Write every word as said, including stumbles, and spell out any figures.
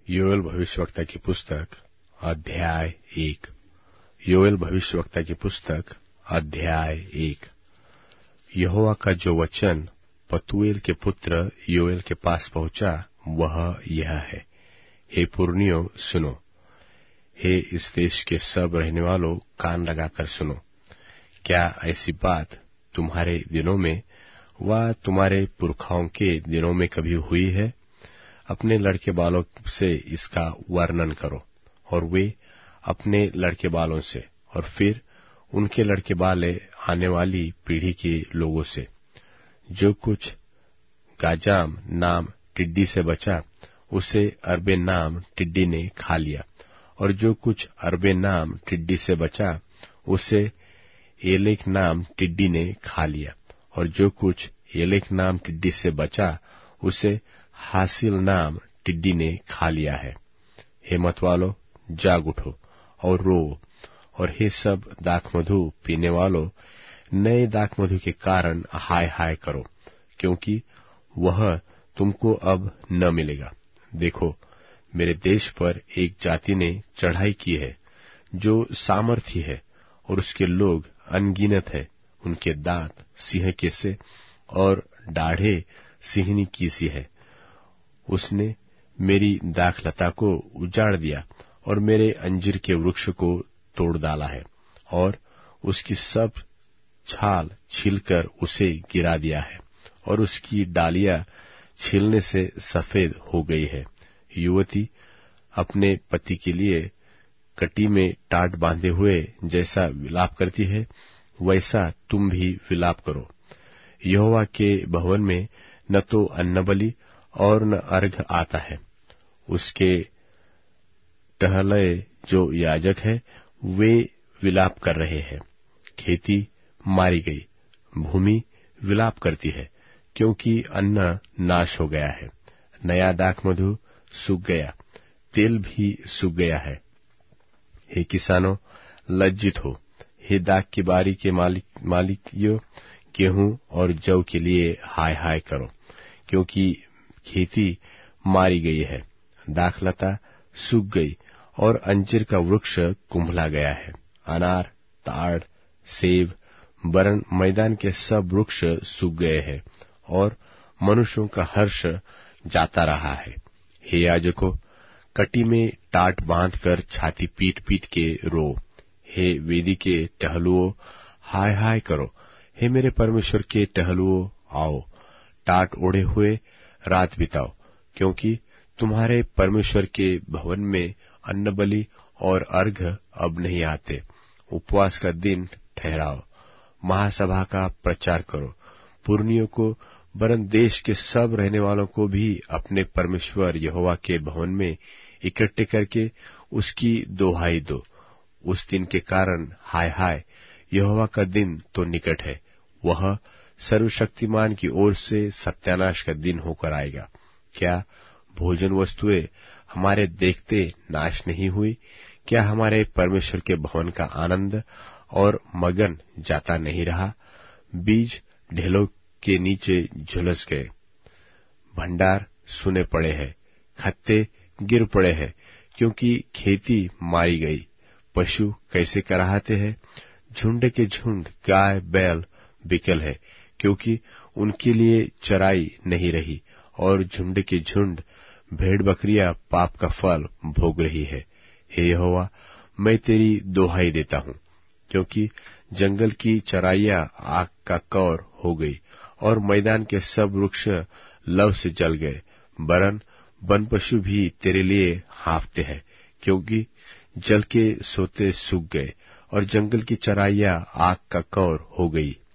योएल भविष्यवक्ता की पुस्तक अध्याय एक। योएल भविष्यवक्ता की पुस्तक अध्याय एक। यहोवा का जो वचन पतूएल के पुत्र योएल के पास पहुंचा वह यह है। हे पुरनियों सुनो, हे इस देश के सब रहने वालों कान लगाकर सुनो। क्या ऐसी बात तुम्हारे दिनों में व तुम्हारे पुरखाओं के दिनों में कभी हुई है? अपने लड़के बालों से इसका वर्णन करो, और वे अपने लड़के बालों से, और फिर उनके लड़के बाले आने वाली पीढ़ी के लोगों से। जो कुछ गाजाम नाम टिड्डी से बचा उसे अरबे नाम टिड्डी ने खा लिया, और जो कुछ अरबे नाम टिड्डी से बचा उसे एलेक नाम टिड्डी ने खा लिया, और जो कुछ एलेक नाम टिड्डी से बचा उसे हासिल नाम टिड्डी ने खा लिया है। हे मतवालो, जाग उठो और रो, और हे सब दाखमधु पीने वालों, नए दाखमधु के कारण हाय हाय करो, क्योंकि वह तुमको अब न मिलेगा। देखो, मेरे देश पर एक जाति ने चढ़ाई की है जो सामर्थी है, और उसके लोग अनगिनत है। उनके दांत सिंह के से और दाढ़े सिंहनी की सी है। उसने मेरी दाखलता को उजाड़ दिया और मेरे अंजीर के वृक्ष को तोड़ डाला है, और उसकी सब छाल छीलकर उसे गिरा दिया है, और उसकी डालियां छीलने से सफेद हो गई है। युवती अपने पति के लिए कटी में टाट बांधे हुए जैसा विलाप करती है, वैसा तुम भी विलाप करो। यहोवा के भवन में न तो अन्नबलि और न अर्घ आता है। उसके टहलए जो याजक है वे विलाप कर रहे हैं। खेती मारी गई, भूमि विलाप करती है, क्योंकि अन्न नाश हो गया है। नया दाखमधु सूख गया, तेल भी सूख गया है। हे किसानों, लज्जित हो। हे दाख की बारी के मालिक मालिकियों, गेहूं और जौ के लिए हाय हाय करो, क्योंकि खेती मारी गई है, दाखलता सूख गई, और अंजीर का वृक्ष कुंभला गया है। अनार, ताड़, सेब, बरन मैदान के सब वृक्ष सूख गए हैं, और मनुष्यों का हर्ष जाता रहा है। हे याजकों, कटी में टाट बांधकर छाती पीट पीट के रो। हे वेदी के टहलुओं, हाय हाय करो। हे मेरे परमेश्वर के टहलुओं, आओ, टाट ओढ़े हुए रात बिताओ, क्योंकि तुम्हारे परमेश्वर के भवन में अन्नबलि और अर्घ अब नहीं आते। उपवास का दिन ठहराओ, महासभा का प्रचार करो। पुरनियों को वरन देश के सब रहने वालों को भी अपने परमेश्वर यहोवा के भवन में इकट्ठे करके उसकी दोहाई दो। उस दिन के कारण हाय हाय, यहोवा का दिन तो निकट है। वह सर्वशक्तिमान की ओर से सत्यानाश का दिन होकर आएगा। क्या भोजन वस्तुएं हमारे देखते नाश नहीं हुई? क्या हमारे परमेश्वर के भवन का आनंद और मगन जाता नहीं रहा? बीज ढेलों के नीचे झुलस गए, भंडार सुने पड़े हैं, खत्ते गिर पड़े हैं, क्योंकि खेती मारी गई। पशु कैसे कराहते हैं? झुंड के झुंड गाय बैल बिकल है, क्योंकि उनके लिए चराई नहीं रही, और झुंड के झुंड भेड़ बकरियां पाप का फल भोग रही है। हे यहोवा, मैं तेरी दोहाई देता हूँ, क्योंकि जंगल की चराइयां आग का कौर हो गई, और मैदान के सब वृक्ष लव से जल गए। वरन वन पशु भी तेरे लिए हाँफते हैं, क्योंकि जल के सोते सूख गए, और जंगल की चराइयां आग का कौर हो गई।